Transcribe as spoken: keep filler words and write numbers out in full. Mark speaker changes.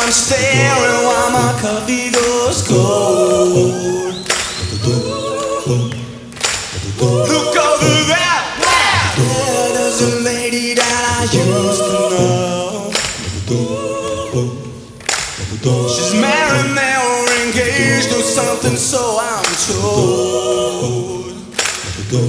Speaker 1: I'm staring while my coffee goes cold. Look over there, there, there's a lady that I used to know. She's married now or engaged or something, so I'm told.